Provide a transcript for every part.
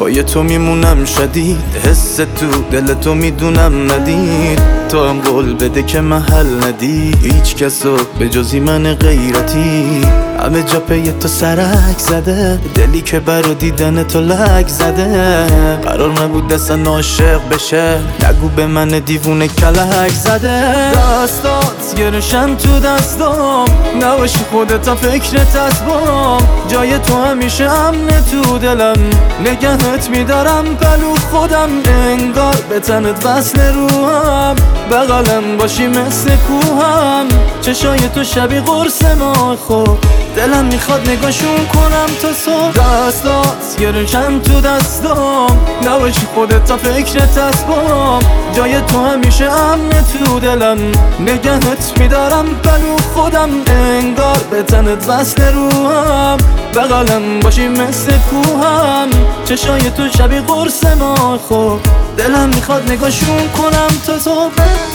پای تو میمونم شدید، حس تو دل تو میدونم ندید. تو هم قول بده که محل ندی هیچ کسو به جزی من غیرتی. همه جا پی تو سرک زده، دلی که برا دیدن تو لک زده. قرار نبود اصلا عاشق بشه، نگو به من دیوونه کلک زده. دستات گرشن تو دستام، نباشی خودت تا فکرت از بام. جای تو همیشه امنه تو دلم، نگهت میدارم پلو خودم. انگار به تنت وصل روحم، بغلم باشی مثل کوهم. چشای تو شبیه قرص ما خوب، دلم میخواد نگاشون کنم تا صبح. دستات گرشن تو دستام، نباشی خودت تا فکرت از بام. جای تو همیشه امنه تو دلم، نگهت میدارم پلو خودم. انگار به تنت وصل روحم، بغلم باشی مثل کوهم. چشای تو شبیه قرص ما خوب، دلم میخواد نگاشون کنم تا صبح.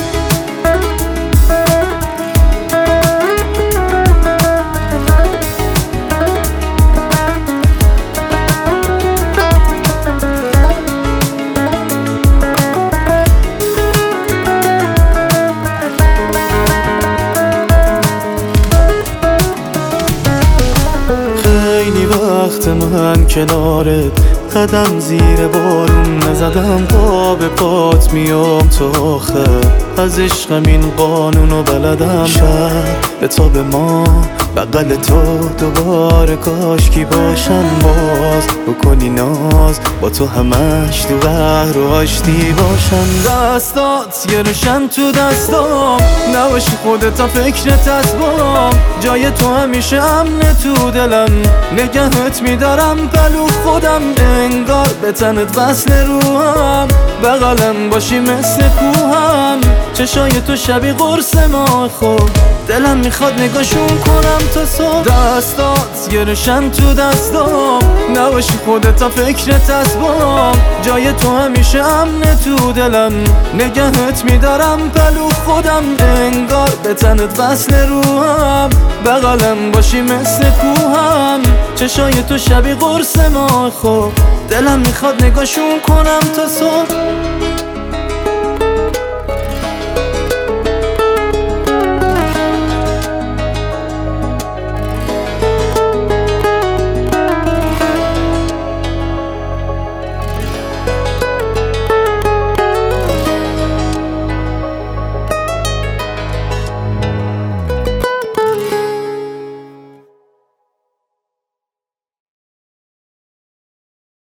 خیلی وقت من کنارت، قدم زیر بارون نزدم. پا به پات میام تا آخر، از عشقم این قانونو بلدم. شب به تاب ما بغل تو دوباره کاشکی باشم. باز بکنی ناز، با تو همش تو قهر و آشتی باشم. دستات گرشن تو دستام، نباشی خودت تا فکرت از بام. جای تو همیشه امنه تو دلم، نگهت میدارم پلو خودم. انگار به تنت وصل روحم، بغلم باشی مثل کوهم. چشای تو شبیه قرص ما خوب، دلم میخواد نگاشون کنم تا صبح. دستات گرشن تو دستام، نباشی خودت تا فکرت از بام. جای تو همیشه امنه تو دلم، نگهت میدارم پلو خودم. انگار به تنت وصل روحم، بغلم باشی مثل کوهم. چشای تو شبیه قرص ما خوب، دلم میخواد نگاشون کنم تا صبح.